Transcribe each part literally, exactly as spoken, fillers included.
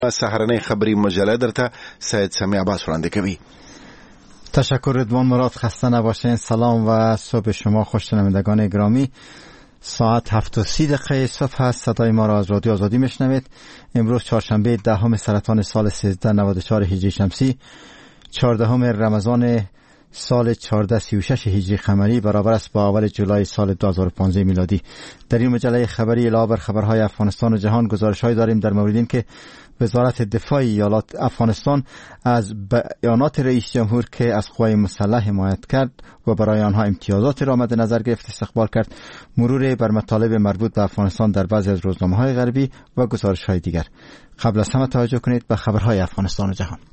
سهرنه خبری مجله درته سید سمی عباس وړاندې کوي. تشکر رضوان مراد، خسته نباشین. سلام و صبح شما خوش شنوندگان گرامی. ساعت هفت و سی دقیقه صبح هست. صدای ما را از رادیو آزادی میشنوید. امروز چهارشنبه دهم سرطان سال سیزده نود و چهار هجری شمسی، چهاردهم رمضان سال چهارده سی و شش هجری قمری، برابر است با اول جولای سال دو هزار و پانزده میلادی. در این مجله خبری علاوه بر خبرهای افغانستان و جهان گزارش‌هایی داریم در مورد این که وزارت دفاع ایالات افغانستان از بیانات رئیس جمهور که از قوای مسلح حمایت کرد و برای آنها امتیازات را مد نظر گرفت استقبال کرد، مرور بر مطالب مربوط به افغانستان در بعضی از روزنامه‌های غربی و گزارش‌های دیگر. قبل از همه توجه کنید به خبرهای افغانستان و جهان.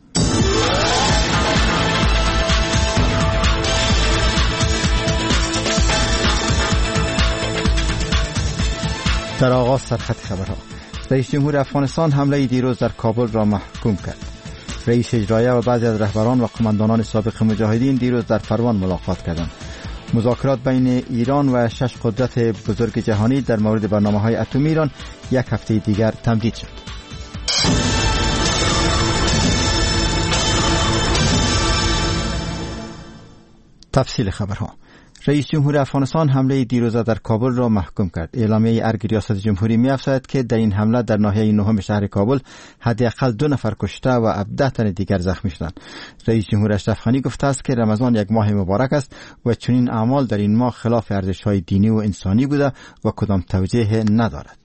در آغاز سرخط خبرها، رئیس جمهور افغانستان حمله دیروز در کابل را محکوم کرد. رئیس اجرایه و بعضی از رهبران و قماندانان سابق مجاهدین دیروز در پروان ملاقات کردند. مذاکرات بین ایران و شش قدرت بزرگ جهانی در مورد برنامه‌های اتمی ایران یک هفته دیگر تمدید شد. تفصیل خبرها. رئیس جمهور افغانستان حمله دیروز در کابل را محکوم کرد. اعلامیه ارگ ریاست جمهوری می‌افزاید که در این حمله در ناحیه نهم شهر کابل حداقل دو نفر کشته و هفده تن دیگر زخمی شدند. رئیس جمهور اشرف غنی گفته است که رمضان یک ماه مبارک است و چنین اعمال در این ماه خلاف ارزش‌های دینی و انسانی بوده و کدام توجیه ندارد.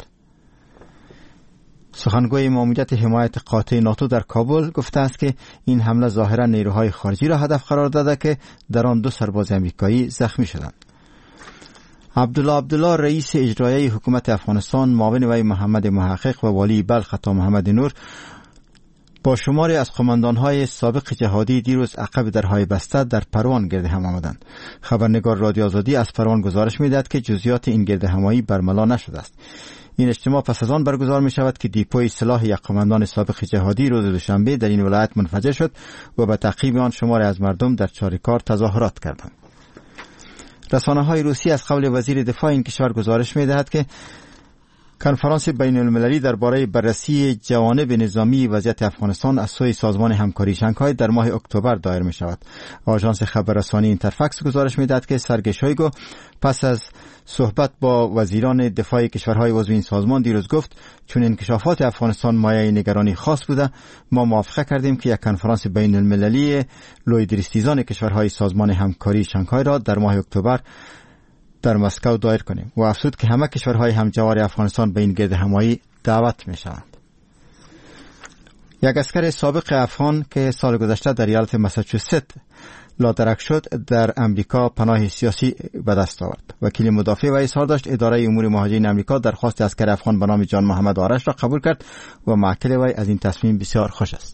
سخنگوی ماموریت حمایت قاطع ناتو در کابل گفته است که این حمله ظاهرا نیروهای خارجی را هدف قرار داده که در آن دو سرباز امریکایی زخمی شدند. عبدالله عبدالله رئیس اجرایی حکومت افغانستان، معاون وی محمد محقق و والی بلخ عطا محمد نور با شماری از قماندانهای سابق جهادی دیروز عقب درهای بسته در پروان گرد هم آمدند. خبرنگار رادیو آزادی از پروان گزارش می‌دهد که جزئیات این گرد همایی برملا نشده است. این اجتماع پس از آن برگزار می شود که دیپوی سلاح یک قماندان سابق جهادی روز دوشنبه در این ولایت منفجر شد و به تعقیب آن شماری از مردم در چاریکار تظاهرات کردند. رسانه‌های روسی از قول وزیر دفاع این کشور گزارش می دهد که کنفرانس بین المللی درباره بررسی جوانب نظامی وضعیت افغانستان از سوی سازمان همکاری شانگهای در ماه اکتبر دایر می شود. آژانس خبررسانی اینترفکس گزارش می دهد که سرگی شویگو پس از صحبت با وزیران دفاع کشورهای عضو این سازمان دیروز گفت چون انکشافات افغانستان مایه نگرانی خاص بوده، ما موافقه کردیم که یک کنفرانس بین المللی لویدریستیزان کشورهای سازمان همکاری شانگهای را در ماه اکتبر در مسکو دایر کنیم و افزود که همه کشورهای همجوار افغانستان به این گرد همایی دعوت می شوند. یک عسکر سابق افغان که سال گذشته در ایالت ماساچوست لادرک شد در امریکا پناه سیاسی به دست آورد. وکیل مدافع وی اظهار داشت اداره امور مهاجرین امریکا درخواست عسکر افغان به نام جان محمد آرش را قبول کرد و موکل وی از این تصمیم بسیار خوش است.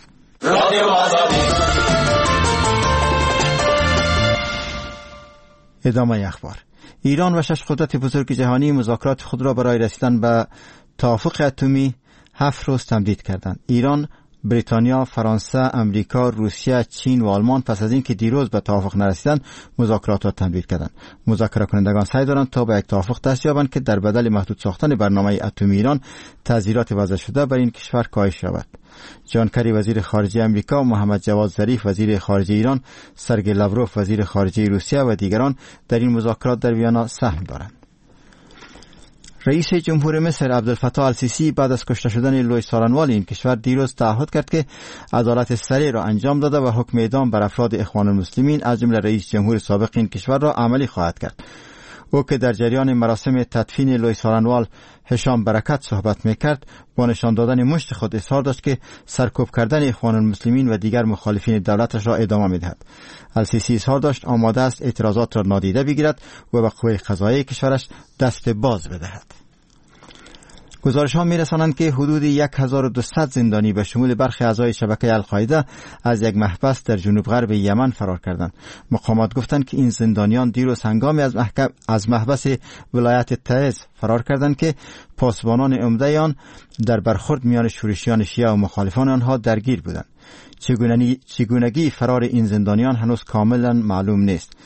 ادامه اخبار. ایران و شش قدرت بزرگ جهانی مذاکرات خود را برای رسیدن به توافق اتمی هفت روز تمدید کردند. ایران، بریتانیا، فرانسه، امریکا، روسیه، چین و آلمان پس از اینکه دیروز به توافق نرسیدند مذاکرات را تمدید کردند. مذاکره کنندگان سعی دارند تا به یک توافق دست یابند که در بدل محدود ساختن برنامه اتمی ایران تعزیرات وضع شده بر این کشور کاهش یابد. جان کری وزیر خارجه امریکا، محمد جواد ظریف وزیر خارجه ایران، سرگئی لاوروف وزیر خارجه روسیه و دیگران در این مذاکرات در ویانا سهم دارند. رئیس جمهور مصر عبدالفتاح السیسی بعد از کشته شدن لوی سارنوال این کشور دیروز تعهد کرد که عدالت سریع را انجام داده و حکم اعدام بر افراد اخوان المسلمین از جمله رئیس جمهور سابق این کشور را عملی خواهد کرد. او که در جریان مراسم تدفین لوی سارنوال هشام برکت صحبت میکرد، با نشان دادن مشت خود اصرار داشت که سرکوب کردن اخوان المسلمین و دیگر مخالفین دولتش را ادامه میدهد. السیسی اظهار داشت آماده است اعتراضات را نادیده بگیرد و به قوه قضاییه کشورش دست باز بدهد. گزارش ها می رسانند که حدود هزار و دویست زندانی به شمول برخی اعضای شبکه القاعده از یک محبس در جنوب غرب یمن فرار کردند. مقامات گفتند که این زندانیان دیروز هنگامی از محکم از محبس ولایت تعز فرار کردند که پاسبانان عمده آن در برخورد میان شورشیان شیعه و مخالفان آنها درگیر بودند. چگونگی فرار این زندانیان هنوز کاملا معلوم نیست.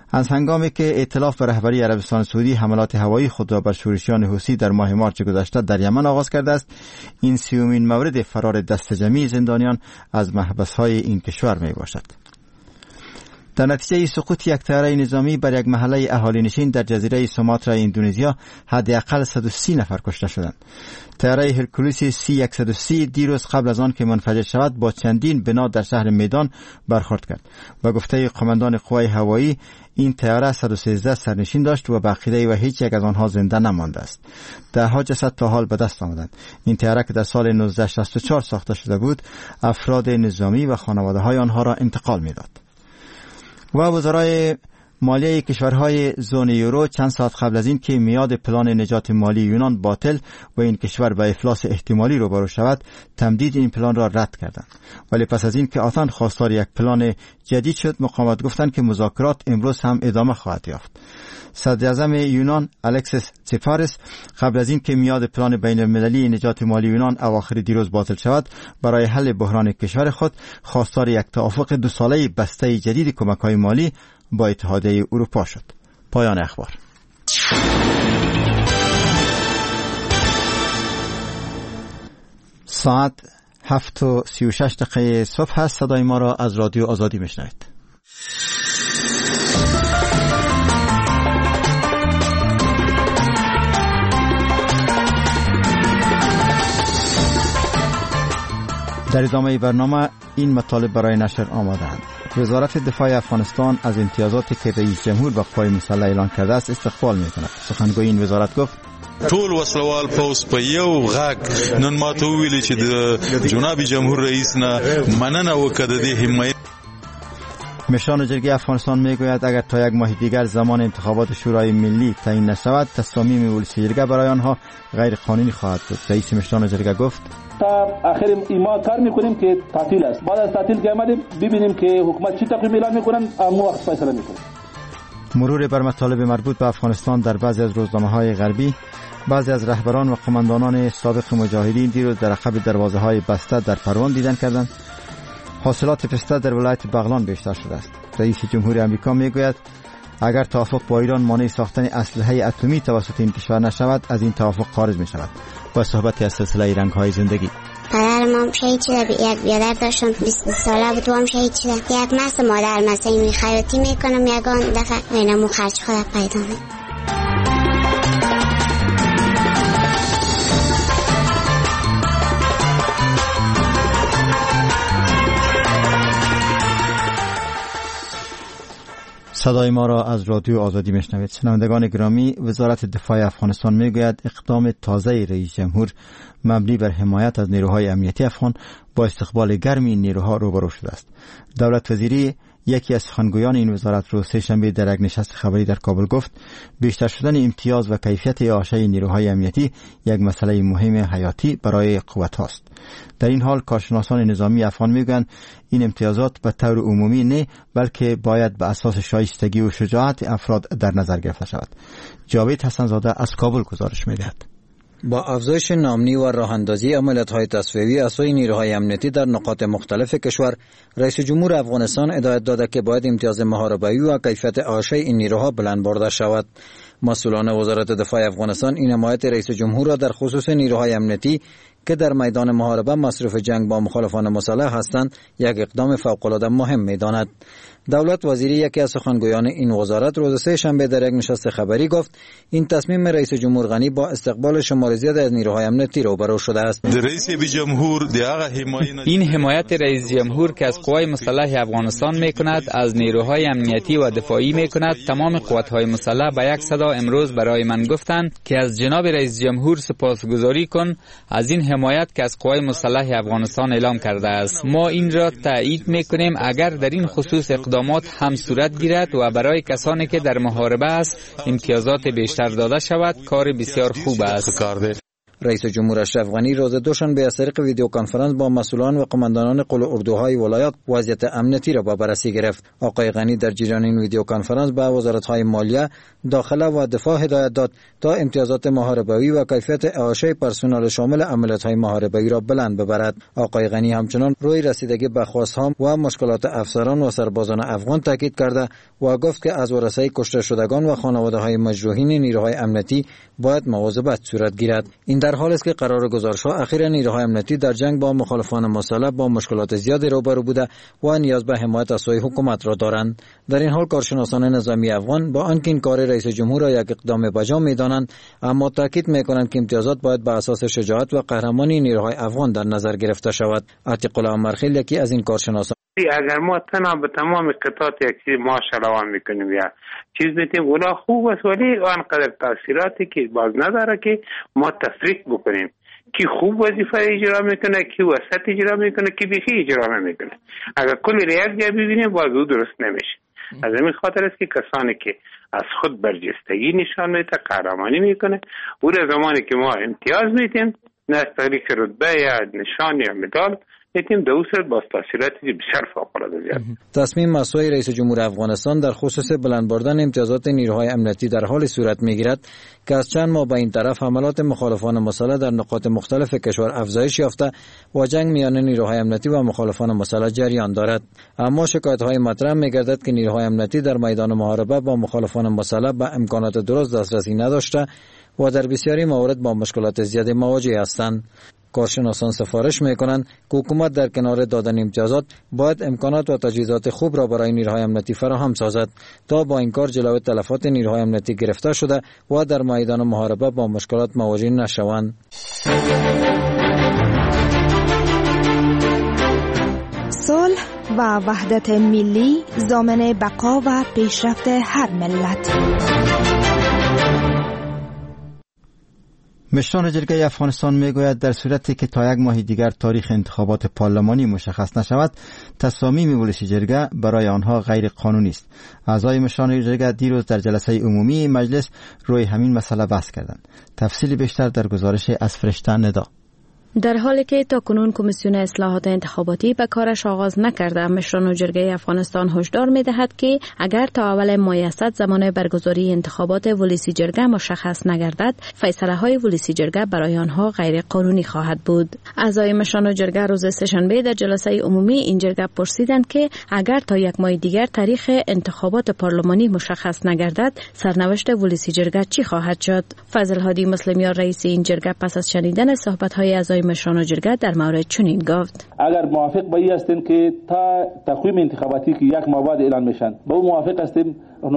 از هنگامی که ائتلاف به رهبری عربستان سعودی حملات هوایی خود را بر شورشیان حوثی در ماه مارچ گذشته در یمن آغاز کرده است، این سیومین مورد فرار دست جمعی زندانیان از محبس‌های این کشور می باشد. در نتیجه سقوط یک طیاره نظامی بر یک محله اهالی نشین در جزیره سوماترا اندونزیا حداقل صد و سی نفر کشته شدند. طیاره هرکولس سی صد و سی دیروز قبل از آن که منفجر شود با چندین بنا در شهر میدان برخورد کرد. با گفته قماندان قوای هوایی این طیاره صد و سیزده سرنشین داشت و بقیه و هیچ یک از آنها زنده نمانده است. ده ها جسد تا حال به دست آمدند. این طیاره که در سال نوزده شصت و چهار ساخته شده بود، افراد نظامی و خانواده های آنها را انتقال میداد. و وزرای مالیه کشورهای زون یورو چند ساعت قبل از این که میاد پلان نجات مالی یونان باطل و این کشور به افلاس احتمالی روبرو شود، تمدید این پلان را رد کردند. ولی پس از این که آتن خواستار یک پلان جدید شد، مقامات گفتند که مذاکرات امروز هم ادامه خواهد یافت. صدر اعظم یونان الکسیس تسیپاریس قبل از این که میاد پلان بین المللی نجات مالی یونان اواخر دیروز باطل شود، برای حل بحران کشور خود خواستار یک توافق دو ساله بسته جدید کمک‌های مالی با اتحادیه اروپا شد. پایان اخبار. ساعت هفت و سی و شش دقیقه صبح هست. صدای ما را از رادیو آزادی میشنوید. در ادامه برنامه این مطالب برای نشر آماده‌اند. وزارت دفاع افغانستان از امتیازاتی که رئیس جمهور و قوای مسلح اعلان کرده است استقبال می‌کند. سخنگوی این وزارت گفت: ټول وسلوال پوس په یو غاک نن ماته ویلي چې د جناب جمهور رئیس نه مننه وکړه د دې حمایت. مشران جرگه افغانستان میگوید اگر تا یک ماه دیگر زمان انتخابات شورای ملی تعیین نشود، تصامیم ولسی جرگه برای آنها غیر قانونی خواهد بود. رئیس مشران جرگه گفت: تا آخر ما کار میکنیم که تعطیل است. بعد از تعطیل که آمدیم ببینیم که حکومت چی تقویم اعلان میکنن، اما وقت فیصله میکنیم. مرور بر مطالب مربوط به افغانستان در بعضی از روزنامه‌های غربی، بعضی از رهبران و قماندانان سابق مجاهدین دیروز در عقب دروازه‌های بسته در پروان دیدن کردند. حاصلات پسته در ولایت بغلان بیشتر شده است. رئیس جمهوری آمریکا میگوید اگر توافق با ایران مانع ساختن اسلحه اتمی توسط این کشور نشود، از این توافق خارج می شود. با صحبتی از سلسله رنگ‌های زندگی. پدرم شهید شده، یک بیادر داشتم بیست ساله بود و هم شهید شده. یک مست مادر مثلا این خیاطی میکنم، یکان دفعه اینمو خرج خودم پیدا میکنم. صدای ما را از رادیو آزادی میشنوید. شنوندگان گرامی، وزارت دفاع افغانستان میگوید اقدام تازه رئیس جمهور مبنی بر حمایت از نیروهای امنیتی افغان با استقبال گرم این نیروها روبرو شده است. دولت وزیری یکی از سخنگویان این وزارت رو سه شنبه در یک نشست خبری در کابل گفت بیشتر شدن امتیاز و کیفیت اعاشه نیروهای امنیتی یک مسئله مهم حیاتی برای قوت هاست. در این حال کارشناسان نظامی افغان میگویند این امتیازات به طور عمومی نه، بلکه باید به اساس شایستگی و شجاعت افراد در نظر گرفته شود. جاوید حسنزاده از کابل گزارش میدهد. با افزایش نامنی و راهاندازی عملیات‌های تصفیه‌ای از سوی نیروهای امنیتی در نقاط مختلف کشور، رئیس جمهور افغانستان هدایت داده که باید امتیاز محاربه‌ای و کیفیت اعاشه این نیروها بلند برده شود. مسئولان وزارت دفاع افغانستان این حمایت رئیس جمهور را در خصوص نیروهای امنیتی که در میدان محاربه مصروف جنگ با مخالفان مسلح هستند یک اقدام فوق‌العاده مهم می‌داند. دولت وزیری یکی از سخنگویان این وزارت روز سه شنبه در یک نشست خبری گفت این تصمیم رئیس جمهور غنی با استقبال شمار زیاد از نیروهای امنیتی روبرو شده است. این حمایت رئیس جمهور که از قوای مسلح افغانستان میکند، از نیروهای امنیتی و دفاعی میکند، تمام قوت‌های مسلح به یک صدا امروز برای من گفتند که از جناب رئیس جمهور سپاسگزاری کن از این حمایت که از قوای مسلح افغانستان اعلام کرده است. ما این را تایید میکنیم اگر در این خصوص اقدامات هم صورت گیرد و برای کسانی که در محاربه است امتیازات بیشتر داده شود، کار بسیار خوب است. رئیس جمهور اشرف غنی روز دوشنبه از طریق ویدیو کنفرانس با مسئولان و قماندانان قل اردوهای ولایات وضعیت امنیتی را با بررسی گرفت. آقای غنی در جریان این ویدیو کنفرانس به وزارت‌های مالیه، داخله و دفاع هدایت داد تا امتیازات محاربه‌ای و کیفیت اعاشه پرسنل شامل عملیات‌های محاربه‌ای را بلند ببرد. آقای غنی همچنان روی رسیدگی به خواست‌ها و مشکلات افسران و سربازان افغان تاکید کرده و گفت که از ورثه کشته شدگان و خانواده‌های مجروحین نیروهای امنیتی باید مواظبت صورت گیرد. این در حالی است که قرار گزارش‌ها اخیراً نیروهای امنیتی در جنگ با مخالفان مسلح با مشکلات زیادی روبرو بوده و نیاز به حمایت از سوی حکومت را دارند. در این حال کارشناسان نظامی افغان با آنکه این کار رئیس جمهور را یک اقدام بجا می‌دانند، اما تاکید می‌کنند که امتیازات باید بر اساس شجاعت و قهرمانی نیروهای افغان در نظر گرفته شود. عتیق الله مرخیل یکی از این کارشناسان: اگر ما تنها به تمام قطعات یک چیز ما شلوان میکنیم یا چیز میتیم اونا خوب است، ولی آنقدر تاثیراتی که باز نداره که ما تفریق بکنیم کی خوب وظیفه اجرا میکنه، کی وسط اجرا میکنه، کی بیخی اجرا نمیکنه. اگر کلی را یک جا ببینیم باز او درست نمیشه. از همین خاطر است که کسانی که از خود برجستگی نشان میده، قهرمانی میکنه، او را زمانی که ما امتیاز میتیم، نه از طریق رتبه یا نشان یا مدال میتیم، در اون صورت باز تاثیراتی بسیار فوق‌العاده زیاد. تصمیم مسئول رئیس جمهور افغانستان در خصوص بلند بردن امتیازات نیروهای امنیتی در حال صورت میگیرد که از چند ماه به این طرف حملات مخالفان مسلح در نقاط مختلف کشور افزایش یافته و جنگ میان نیروهای امنیتی و مخالفان مسلح جریان دارد. اما شکایت‌های مطرح می‌گردد که نیروهای امنیتی در میدان محاربه با مخالفان مسلح به امکانات درست دسترسی نداشته و در بسیاری موارد با مشکلات زیادی مواجه هستند. کارشناسان سفارش میکنند که حکومت در کنار دادن امتیازات باید امکانات و تجهیزات خوب را برای نیروهای امنیتی فراهم سازد تا با این کار جلوی تلفات نیروهای امنیتی گرفته شده و در میدان محاربه با مشکلات مواجه نشوند. صلح و وحدت ملی ضامن بقا و پیشرفت هر ملت. مشران جرگه افغانستان میگوید در صورتی که تا یک ماه دیگر تاریخ انتخابات پارلمانی مشخص نشود، تصامیم ولسی جرگه برای آنها غیر قانونی است. اعضای مشران جرگه دیروز در جلسه عمومی مجلس روی همین مسئله بحث کردند. تفصیل بیشتر در گزارش از فرشته ندا. در حالی که تاکنون کمیسیون اصلاحات انتخاباتی به کارش آغاز نکرده، مشران جرگه افغانستان هشدار می‌دهد که اگر تا اول ماه اسد زمان برگزاری انتخابات ولسی جرگه مشخص نگردد، فیصله‌های ولسی جرگه برای آنها غیر قانونی خواهد بود. اعضای مشران جرگه روز سه‌شنبه در جلسه عمومی این جرگه پرسیدند که اگر تا یک ماه دیگر تاریخ انتخابات پارلمانی مشخص نگردد، سرنوشت ولسی جرگه چی خواهد شد؟ فضل هادی مسلمیان رئیس این جرگه پس از شنیدن صحبت‌های اعضای مشران جرگه در مورد چنین گفت: اگر موافق به این هستین که تا تقویم انتخاباتی که یک ماه بعد اعلان میشن با اون موافق هستیم،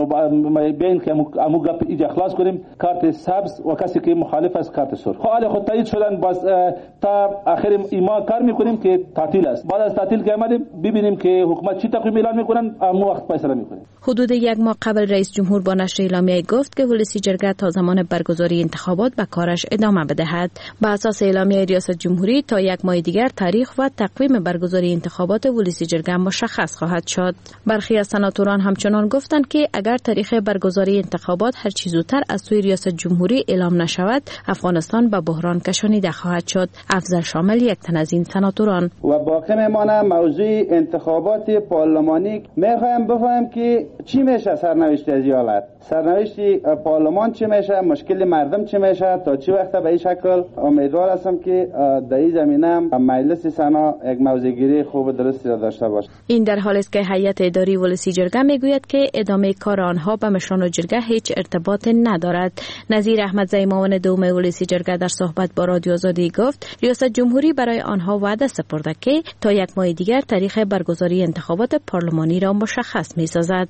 بین که امو گپ ایجا خلاص کنیم، کارت سبز و کسی که مخالف است کارت سرخ. حالا خود تایید شدن، باز تا آخر ایما کار میکنیم که تعطیل است. بعد از تعطیل که آمدیم ببینیم که حکومت چی تقویم اعلان میکنن، امو وقت فیصله میکنیم. حدود یک ماه قبل رئیس جمهور با نشر اعلامیه گفت که ولسی جرگه تا زمان برگزاری انتخابات به کارش ادامه بدهد. بر اساس اعلامیه ریاست جمهوری تا یک ماه دیگر تاریخ و تقویم برگزاری انتخابات ولسی جرگه مشخص خواهد شد. برخی از سناتوران همچنان گفتند که اگر تاریخ برگزاری انتخابات هر چه زودتر از سوی ریاست جمهوری اعلام نشود، افغانستان به بحران کشانیده خواهد شد. افضل شامل یک تن از این سناتوران: و باقی میمانه موضوع انتخابات پارلمانی. میخوایم بفهمیم که چی میشه سرنوشت از این حالت، سرنوشت پارلمان چی میشه، مشکل مردم چی میشه، تا چی وقت به این شکل. امیدوار هستم که در این زمینه مجلس سنا یک موضع‌گیری خوب و درستی را داشته باشه. این در حالی است که هیئت اداری ولسی جرگه میگوید که ادامه کار آنها به مشران جرگه هیچ ارتباط ندارد. نظیر احمدزی معاون دوم ولسی جرگه در صحبت با رادیو آزادی گفت ریاست جمهوری برای آنها وعده سپرده که تا یک ماه دیگر تاریخ برگزاری انتخابات پارلمانی را مشخص می‌سازد.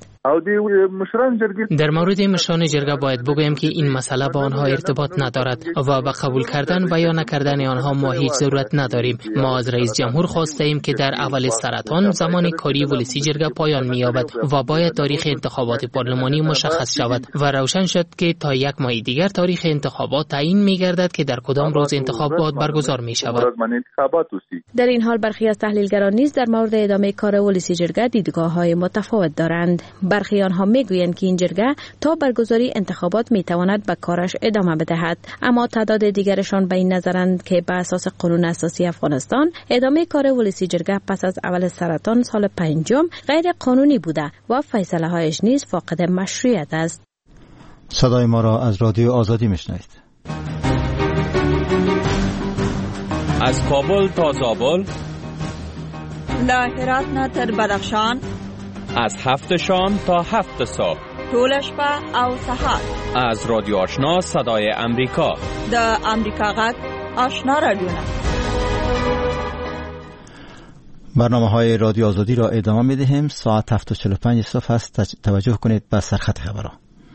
در مورد مشران جرگه باید بگویم که این مسئله با آنها ارتباط ندارد و به قبول کردن و یا نکردن آنها ما هیچ ضرورت نداریم. ما از رئیس جمهور خواستیم که در اول سرطان زمان کاری ولسی جرگه پایان می‌یابد و باید تاریخ انتخابات انتخابات پارلمانی مشخص شود و روشن شد که تا یک ماه دیگر تاریخ انتخابات تعیین می‌گردد که در کدام روز انتخابات برگزار می‌شود. در این حال برخی از تحلیلگران نیز در مورد ادامه کار ولسی جرگه دیدگاه‌های متفاوت دارند. برخی آنها می‌گویند که این جرگه تا برگزاری انتخابات می‌تواند به کارش ادامه بدهد، اما تعداد دیگرشان به این نظرند که به اساس قانون اساسی افغانستان ادامه کار ولسی جرگه پس از اول سرطان سال پنجم غیر قانونی بوده و فیصله‌هایش نیز فاقد مشروعیت است. صدای ما را از رادیو آزادی میشنوید. از کابل تا زابل، له هرات نه تر بدخشان، از هفت شام تا هفت صبح، ټول شپه او سهار، از رادیو آشنا صدای امریکا، د امریکا غږ آشنا رادیو. برنامه های رادیو آزادی را ادامه می دهیم. ساعت هفت و چهل و پنج صبح است. توجه کنید به سرخط خبرها.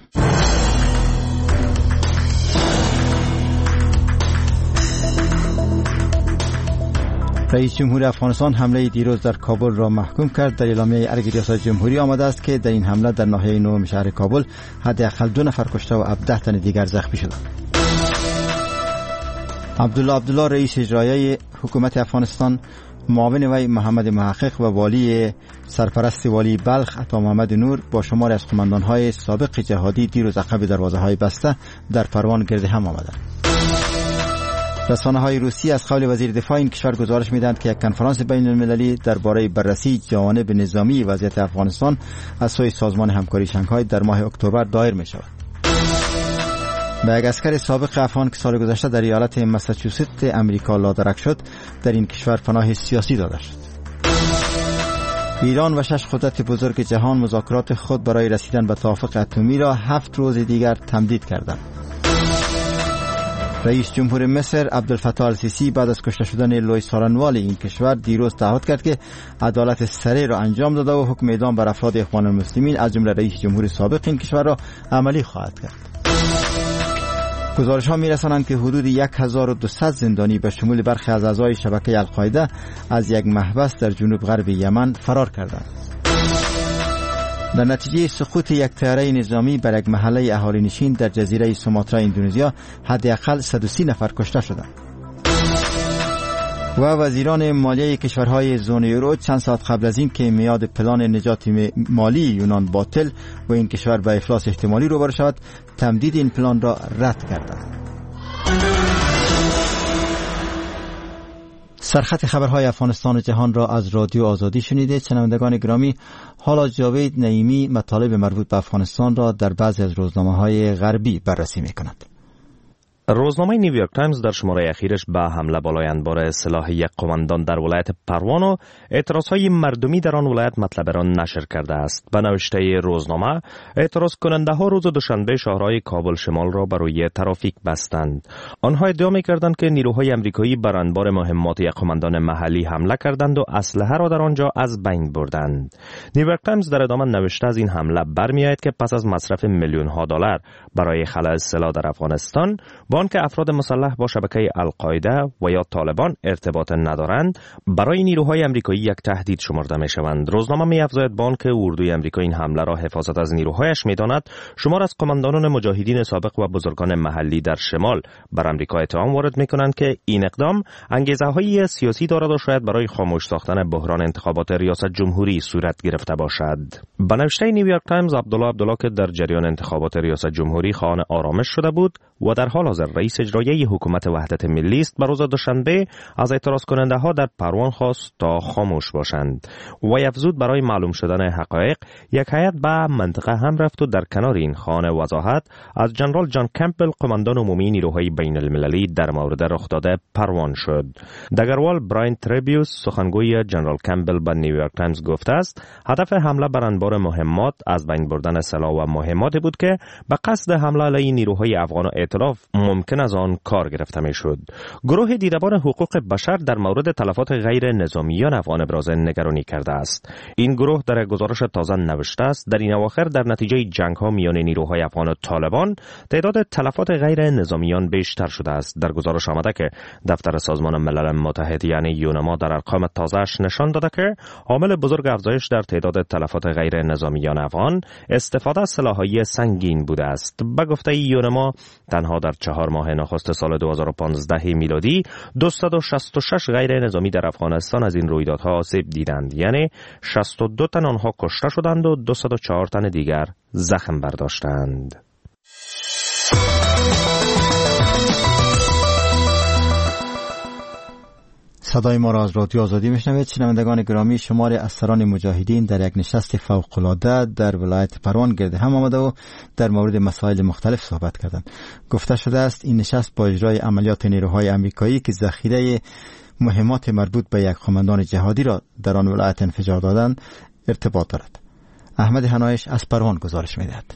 رئیس جمهور افغانستان حمله دیروز در کابل را محکوم کرد. در اعلامیه ارگ ریاست جمهوری آمده است که در این حمله در ناحیه نهم شهر کابل حداقل دو نفر کشته و هفده تن دیگر زخمی شدند. عبدالله عبدالله رئیس اجرایی حکومت افغانستان، معاون وی محمد محقق و والی سرپرست والی بلخ عطا محمد نور با شماری از قماندان‌های سابق جهادی دیروز عقب دروازه‌های بسته در پروان گرد هم آمدند. رسانه‌های روسی از قول وزیر دفاع این کشور گزارش می‌دهند که یک کنفرانس بین المللی درباره بررسی جوانب نظامی وضعیت افغانستان از سوی سازمان همکاری شانگهای در ماه اکتبر دایر می‌شود. به یک اسکر سابق افغان که سال گذشته در ایالت مساچوست امریکا لادرک شد در این کشور پناه سیاسی داده شد. ایران و شش قدرت بزرگ جهان مذاکرات خود برای رسیدن به توافق اتمی را هفت روز دیگر تمدید کردند. رئیس جمهور مصر عبدالفتاح السیسی بعد از کشته شدن لوی سارنوال این کشور دیروز تعهد کرد که عدالت سریع را انجام داده و حکم اعدام بر افراد اخوان المسلمین از جمله رئیس جمهور سابق این کشور را عملی خواهد کرد. گزارش ها می رسانند که حدود هزار و دویست زندانی به شمول برخی از اعضای شبکه القاعده از یک محبس در جنوب غرب یمن فرار کردند. در نتیجه سقوط یک طیاره نظامی بر یک محله اهالی نشین در جزیره سوماترا اندونزیا حداقل صد و سی نفر کشته شدند. و وزیران مالیه کشورهای زون یورو چند ساعت قبل از این که میاد پلان نجات مالی یونان باطل و این کشور به افلاس احتمالی روبرو شود تمدید این پلان را رد کردند. سرخط خبرهای افغانستان و جهان را از رادیو آزادی شنیده. شنوندگان گرامی، حالا جاوید نعیمی مطالب مربوط به افغانستان را در بعضی از روزنامه‌های غربی بررسی می‌کند. روزنامه نیویورک تایمز در شماره اخیرش به حمله بالای انبار سلاح یک قماندان در ولایت پروان و اعتراضهای مردمی در آن ولایت مطلب را نشر کرده است. به نوشته روزنامه، اعتراض کننده ها روز دوشنبه شهرهای کابل شمال را بر روی ترافیک بستند. آنها ادعا می‌کردند که نیروهای آمریکایی بر انبار مهمات یک قماندان محلی حمله کردند و اسلحه را در آنجا از بین بردند. نیویورک تایمز در ادامه نوشته از این حمله برمی‌آید که پس از مصرف میلیون ها دلار برای خلع سلاح در افغانستان، بان که افراد مسلح با شبکه القاعده و یا طالبان ارتباط ندارند، برای نیروهای آمریکایی یک تهدید شمرده می شوند. روزنامه می افزاید بان که اردوی آمریکا این حمله را حفاظت از نیروهایش می داند. شمار از قماندانان مجاهدین سابق و بزرگان محلی در شمال بر آمریکا اتهام وارد می کنند که این اقدام انگیزه های سیاسی دارد و شاید برای خاموش ساختن بحران انتخابات ریاست جمهوری صورت گرفته باشد. به نوشته نیویورک تایمز، عبدالله عبدالله که در جریان انتخابات ریاست جمهوری خواهان آرامش شده بود و در حال حاضر رئیس اجرایی حکومت وحدت ملی است، به روز دوشنبه از اعتراض کننده ها در پروان خواست تا خاموش باشند. و افزود برای معلوم شدن حقایق یک هیئت به منطقه هم رفت و در کنار این خانه وضاحت از جنرال جان کمپبل قماندان عمومی نیروهای بین المللی در مورد رخ داده پروان شد. دگروال براین تریبیوس سخنگوی جنرال کمپبل به نیویورک تایمز گفته است هدف حمله بر انبار مهمات از بین بردن سلاح و مهمات بود که به قصد حمله علیه نیروهای افغان ائتلاف ممکن از آن کار گرفته می شد. گروه دیدبان حقوق بشر در مورد تلفات غیر نظامیان افغان ابراز نگرانی کرده است. این گروه در گزارش تازه نوشته است در این اواخر در نتیجه جنگ ها میان نیروهای افغان و طالبان تعداد تلفات غیر نظامیان بیشتر شده است. در گزارش آمده که دفتر سازمان ملل متحد یعنی یونما در ارقام تازه‌اش نشان داده که عامل بزرگ افزایش در تعداد تلفات غیر نظامیان افغان استفاده از سلاح‌های سنگین بوده است. به گفته یونما تنها در چهار ماه نخست سال دو هزار و پانزده میلادی دویست و شصت و شش غیر نظامی در افغانستان از این رویدادها آسیب دیدند، یعنی شصت و دو تن آنها کشته شدند و دویست و چهار تن دیگر زخم برداشتند. صدای ما را از رادیو آزادی میشنوید. شنوندگان گرامی، شمار اسران مجاهدین در یک نشست فوق‌العاده در ولایت پروان گرد هم آمده و در مورد مسائل مختلف صحبت کردند. گفته شده است این نشست با اجرای عملیات نیروهای آمریکایی که ذخیره مهمات مربوط به یک قماندان جهادی را در آن ولایت انفجار دادند ارتباط دارد. احمد حنایش از پروان گزارش می‌دهد.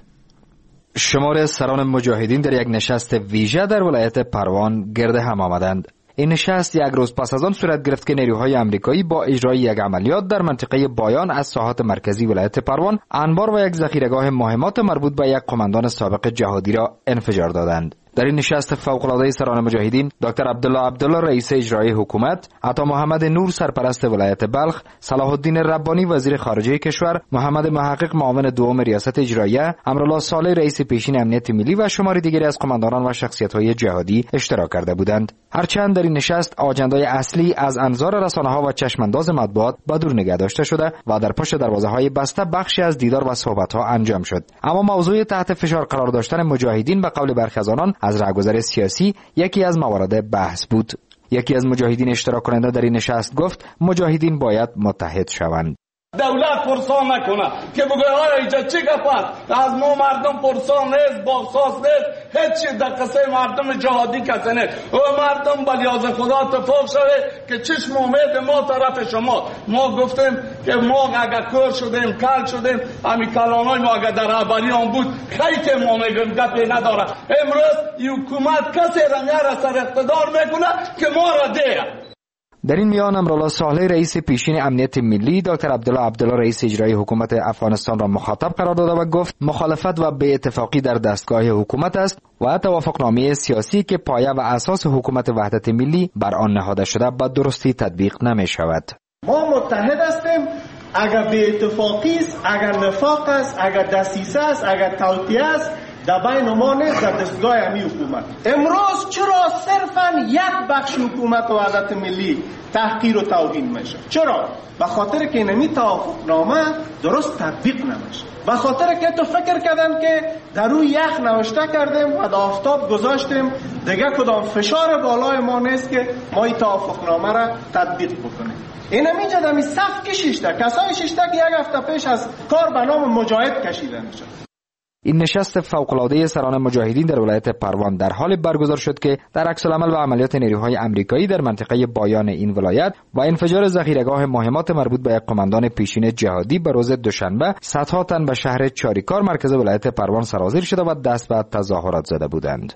شمار سران مجاهدین در یک نشست ویژه در ولایت پروان گرد هم آمدند. این نشست یک روز پس از آن صورت گرفت که نیروهای آمریکایی با اجرای یک عملیات در منطقه بایان از ساحات مرکزی ولایت پروان انبار و یک ذخیره‌گاه مهمات مربوط به یک قماندان سابق جهادی را انفجار دادند. در این نشست فوق‌العاده سران مجاهدین دکتر عبدالله عبدالله رئیس اجرایی حکومت، عطا محمد نور سرپرست ولایت بلخ، صلاح الدین ربانی وزیر خارجه کشور، محمد محقق معاون دوم ریاست اجراییه، امرالله صالح رئیس پیشین امنیت ملی و شماری دیگری از قماندانان و شخصیت‌های جهادی اشتراک کرده بودند. هرچند در این نشست آجندای اصلی از انظار رسانه‌ها و چشمانداز مطبوعات به دور نگه داشته شده و در پشت دروازه‌های بسته بخشی از دیدار و صحبت‌ها انجام شد، اما موضوع تحت فشار قرار داشتن مجاهدین به قول برخی از آنان از رهگذر سیاسی یکی از موارد بحث بود. یکی از مجاهدین اشتراک کننده در این نشست گفت مجاهدین باید متحد شوند. دولت پرسان نکنه که بگه آیا اینجا چی گفت از ما مردم پرسان نیست، باقصاص نیست، هیچی در قصه مردم جهادی کسی نیست. و مردم بلیاز خدا اتفاق شده که چشم امید ما طرف شما. ما گفتیم که ما اگر کور شدیم کل شدیم همی کلانای ما اگر در عبری هم بود خیلی که ما میگم گپی نداره. امروز این حکومت کسی را میاره سر اقتدار میکنه که ما را دیه. در این میان امرالله صالح رئیس پیشین امنیت ملی دکتر عبدالله عبدالله رئیس اجرایی حکومت افغانستان را مخاطب قرار داده و گفت مخالفت و بی اتفاقی در دستگاه حکومت است و توافقنامه سیاسی که پایه و اساس حکومت وحدت ملی بر آن نهاده شده به درستی تطبیق نمی شود. ما متحد هستیم. اگر بی اتفاقی است، اگر نفاق است، اگر دسیسه است، اگر توطئه است در بین ما نیست در دستگاه همی حکومت. امروز چرا صرفا یک بخش حکومت و وحدت ملی تحقیر و توهین میشه؟ چرا؟ به خاطر که نمی توافقنامه درست تطبیق نمیشه. به خاطر که تو فکر کردن که در روی یخ نوشته کردیم و در آفتاب گذاشتیم دیگه کدام فشار بالای ما نیست که ما این توافقنامه را تطبیق بکنیم. این همینجا دمی صف کشیشته کسای شیشته که یک هفته پیش از کار به نام مجاهد کشیده میشه. این نشست فوق‌العاده سران مجاهدین در ولایت پروان در حال برگزار شد که در عکس‌العمل و عملیات نیروهای آمریکایی در منطقه بایان این ولایت و انفجار ذخیره‌گاه مهمات مربوط به یک قماندان پیشین جهادی به روز دوشنبه صدها تن به شهر چاریکار مرکز ولایت پروان سرازیر شده و دست به تظاهرات زده بودند.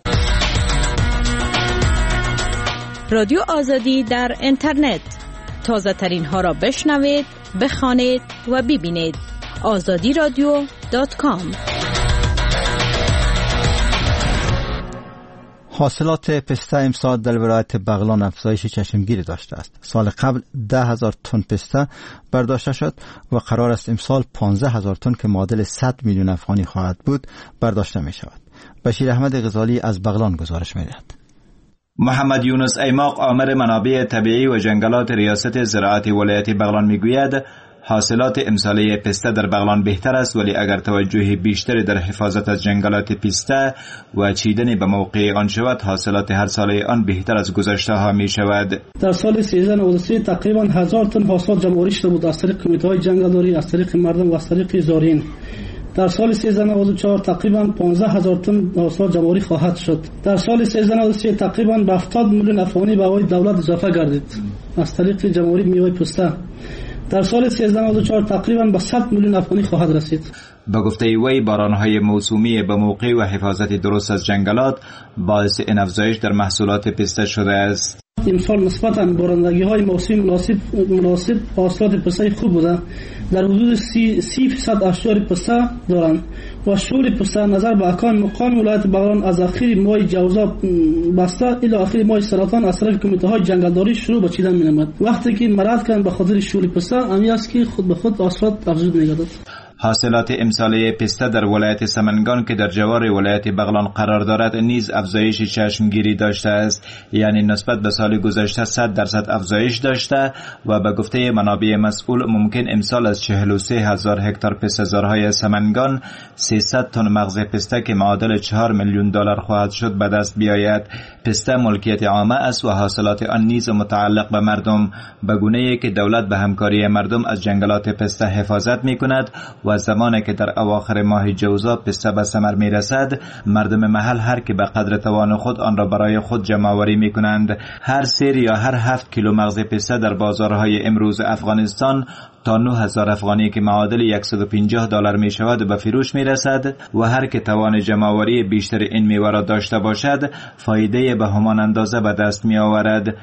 رادیو آزادی در اینترنت، تازه ترین ها را بشنوید، بخوانید و ببینید. آزادی رادیو دات کام. حاصلات پسته امسال در ولایت بغلان افزایش چشمگیری داشته است. سال قبل ده هزار تن پسته برداشته شد و قرار است امسال پانزده هزار تن که معادل صد میلیون افغانی خواهد بود برداشته می شود. بشیر احمد غزالی از بغلان گزارش می دهد. محمد یونس ایماق آمر منابع طبیعی و جنگلات ریاست زراعت ولایت بغلان می گوید حاصلات امساله پسته در بغلان بهتر است، ولی اگر توجه بیشتری در حفاظت از جنگلات پسته و چیدن به موقع آن شود حاصلات هر ساله آن بهتر از گذشته ها می شود. در سال سیزده نود و سه تقریبا هزار تن حاصل جمع‌آوری شده بود از طریق کمیته جنگلداری، از طریق مردم و از طریق زارعین. در سال سیزده نود و چهار تقریبا پانزده هزار تن حاصل جمع‌آوری خواهد شد. در سال سیزده نود و سه تقریبا به هفتاد میلیون افغانی به وای دولت اضافه گردید از طریق جمع‌آوری میوه پسته. در سال سیزده نود و چهار تقریبا به صد میلیون افغانی خواهد رسید. به گفته وی بارانهای موسومی به موقع و حفاظت درست از جنگلات باعث این افزایش در محصولات پسته شده است. امسال نسبتاً بارندگی های موسمی مناسب مناسب حاصلات پسته خوب بوده. در حدود سی فیصد اشجار پسته دارند و شغل پسته نظر به اکان مقام ولایت بغلان از اخیر ماه جوزا بسته الی اخیر ماه سرطان از طرف کمیته های جنگلداری شروع به چیدن می‌نمود. وقتی که مراد کردن به خاطر شغل پسته امی است که خود به خود حاصلات افزود می‌گردد. حاصلات امساله پسته در ولایت سمنگان که در جوار ولایت بغلان قرار دارد نیز افزایش چشمگیری داشته است، یعنی نسبت به سال گذشته صد درصد افزایش داشته و به گفته منابع مسئول ممکن امسال از چهل و سه هزار هکتار پسته‌زارهای سمنگان سیصد تن مغز پسته که معادل چهار میلیون دلار خواهد شد به دست بیاید. پسته ملکیت عامه است و حاصلات آن نیز متعلق به مردم، به گونه‌ای که دولت به همکاری مردم از جنگلات پسته حفاظت می‌کند و زمانی که در اواخر ماه جوزا پسته به ثمر میرسد مردم محل هر که به قدر توان خود آن را برای خود جمع‌آوری میکنند. هر سیر یا هر هفت کیلو مغز پسته در بازارهای امروز افغانستان تا نه هزار افغانی که معادل صد و پنجاه دلار می شود به فروش می رسد و هر که توان جمع‌آوری بیشتر این میوه را داشته باشد فایده به همان اندازه به دست می آورد.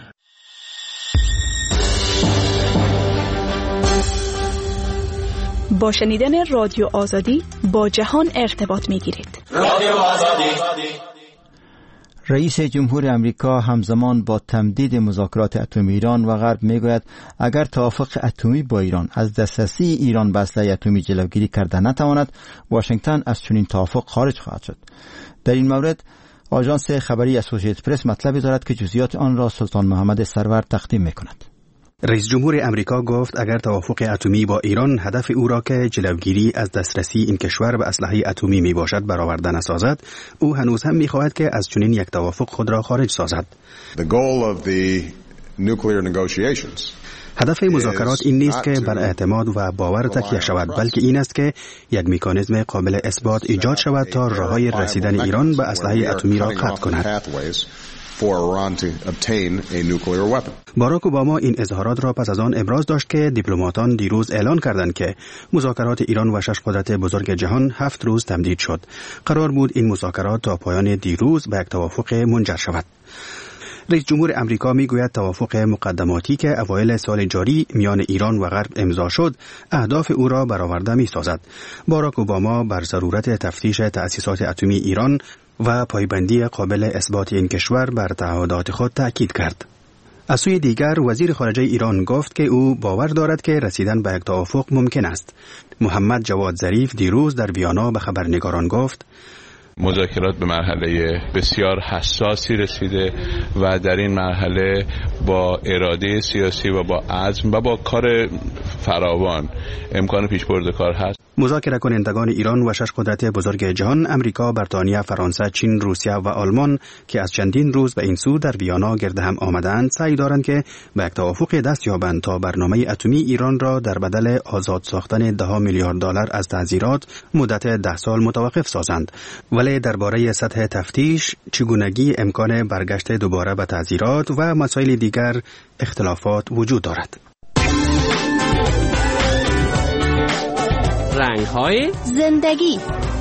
با شنیدن رادیو آزادی با جهان ارتباط می گیرید. رادیو آزادی. رئیس جمهور امریکا همزمان با تمدید مذاکرات اتمی ایران و غرب میگوید اگر توافق اتمی با ایران از دسترسی ایران به اسلحه اتمی جلوگیری کرده نتواند، واشنگتن از چنین توافق خارج خواهد شد. در این مورد آژانس خبری اسوسییتد پرس مطلبی دارد که جزئیات آن را سلطان محمد سرور تقدیم میکند. رئیس جمهور امریکا گفت اگر توافق اتمی با ایران هدف او را که جلوگیری از دسترسی این کشور به اسلحه اتمی می باشد برآورده نسازد، او هنوز هم می خواهد که از چنین یک توافق خود را خارج سازد. The goal of the nuclear negotiations هدف مذاکرات این نیست که بر اعتماد و باور تکیه شود، بلکه این است که یک مکانیزم قابل اثبات ایجاد شود تا راههای رسیدن ایران به اسلحه اتمی را قطع کند. باراک اوباما این اظهارات را پس از آن ابراز داشت که دیپلماتان دیروز اعلان کردند که مذاکرات ایران و شش قدرت بزرگ جهان هفت روز تمدید شد. قرار بود این مذاکرات تا پایان دیروز به یک توافق منجر شود. رئیس جمهور امریکا میگوید توافق مقدماتی که اوایل سال جاری میان ایران و غرب امضا شد اهداف او را برآورده می‌سازد. باراک اوباما بر ضرورت تفتیش تأسیسات اتمی ایران و پایبندی قابل اثبات این کشور بر تعهدات خود تأکید کرد. از سوی دیگر وزیر خارجه ایران گفت که او باور دارد که رسیدن به یک توافق ممکن است. محمد جواد ظریف دیروز در ویانا به خبرنگاران گفت مذاکرات به مرحله بسیار حساسی رسیده و در این مرحله با اراده سیاسی و با عزم و با کار فراوان امکان پیشبرد کار هست. مذاکره کنندگان ایران و شش قدرت بزرگ جهان امریکا، بریتانیا، فرانسه، چین، روسیه و آلمان که از چندین روز به این سو در ویانا گرد هم آمدند سعی دارند که به یک توافق دست یابند تا برنامه اتمی ایران را در بدل آزاد ساختن ده میلیارد دلار از تعزیرات مدت ده سال متوقف سازند. ولی درباره سطح تفتیش، چگونگی امکان برگشت دوباره به تعزیرات و مسائل دیگر اختلافات وجود دارد. رنگ‌های زندگی.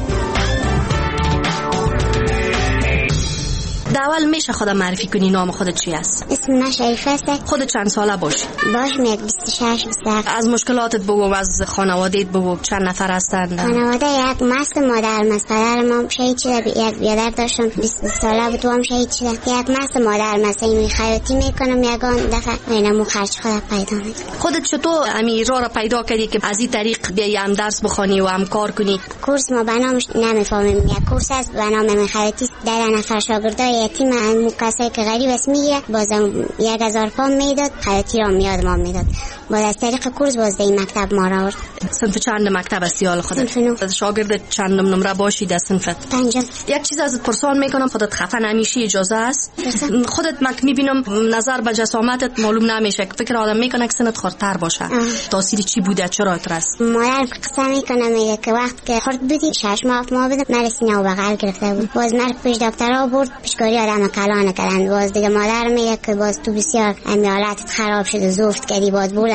اول میشه خودم معرفی کنی نام خودت چی است؟ اسم من شریفه است. خودت چند ساله باشی؟ باشم یک بیست و شش بیست و هفت. از مشکلاتت بگو، از خانوادهت بگو، چند نفر هستند؟ خانواده یک مست مادر مست، پدر ما شهید شده، یک بیادر داشتم بیست ساله بود و هم شهید شده. یک مست مادر مست این خیاطی میکنم، یگان دفعه اینمو خرج خودم پیدا میکنم. خودت چطور امی راه را پیدا کردی که از این طریق بیای هم درس بخونی و هم کار کنی؟ کورس ما بنامش نمیفهمیم، یک کورس است بنام خیاطی، ده نفر شاگردای یتیم هم کسایی که غریب است میگیره، بازم یک هزار پام میداد، خیاطی را میاد ما میداد. باز از طریق کورس باز در این مکتب ما را آورد. صنف چند مکتب است یال خودت؟ صنف نو. شاگرد چندم نمره باشی در صنفت؟ پنجم. یک چیز ازت پرسان میکنم، خودت خفه نمیشی؟ اجازه است؟ برسن. خودت مک میبینم نظر به جسامتت معلوم نمیشه، فکر آدم میکنه که سنت خردتر باشه. تاثیر چی بوده؟ چرا اترست؟ مادر قصه میکنه میگه که وقت که خرد بودی شش ماه ما بودم، مرا سینه و بغل گرفته بود. باز مرا پیش دکتر آورد، پیشکاری آدم کلان کردند. باز دیگه مادر میگه که باز تو بسیار حالتت خراب شده، زفت کردی، باز بولم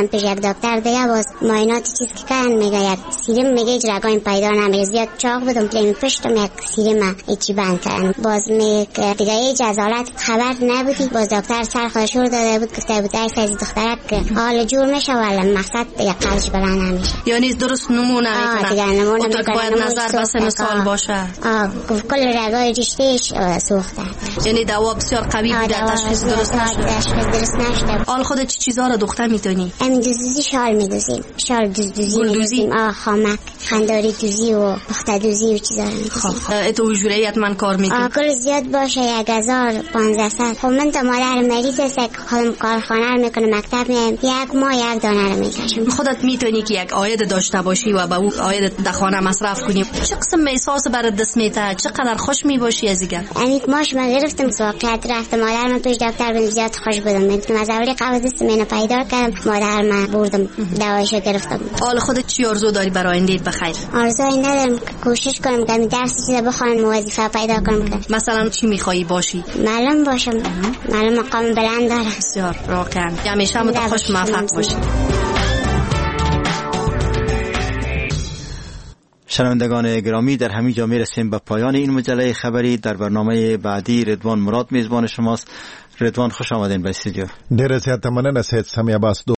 بردم پیش یک دکتر دیگه، باز معاینات چیز که کردن میگه یک سیرم، میگه رگایم پیدا نمیشه، زیاد چاق بودم پلیم پشتم یک سیرم ایچی بند کردن. باز میگه دیگه هیچ از حالت خبر نبودی. باز دکتر سر خودشور داده بود، گفته بود ای سازی دخترک حال جور میشه ولی مقصد دیگه قلش بلند نمیشه، یعنی درست نمونه میکنن. اون تو باید نظر به سن سال باشه. آه کل رگای رشتهش سوخته، یعنی دوا بسیار قوی بوده، تشخیص درست نشده. تشخیص درست نشده. حال خودت چی چیزا رو دختر میتونی؟ همین دوزدوزی شال میدوزیم، شال دوزدوزی میدوزیم، آه خامک خنداری دوزی و پخته دوزی و چیزا رو میدوزیم. تو حجره حتما کار میکنی؟ آه کل زیاد باشه یک هزار پانزده. خب من تا مادر مریض است که خودم کارخانه رو میکنم، مکتب میام، یک ماه یک دانه رو میکشم. خودت میتونی که یک عاید داشته باشی و به اون عاید در خانه مصرف کنی. چه قسم احساس برات دست میده؟ چقدر خوش میباشی از دیگه؟ امیت ماش ما گرفتم واقعیت رفتم مادر من پیش دکتر بودم، زیاد خوش بودم. من از اولی قبل دست منو پیدا کردم، مادر من بردم دوایشو گرفتم. حال خودت چی آرزو داری برای آینده بخیر؟ آرزوی ندارم، کوشش کنم که درس چیزا بخونم، وظیفه پیدا کنم. که مثلا چی میخوایی باشی؟ معلم باشم، معلم مقام بلند داره. بسیار راکن، همیشه مت خوش موفق باشی. شنوندگان گرامی، در همین جا میرسیم به پایان این مجله خبری. در برنامه بعدی رضوان مراد میزبان شماست. رضوان خوش آمدین به استودیو. ډیره زیاته مننه سید سمیع عباس.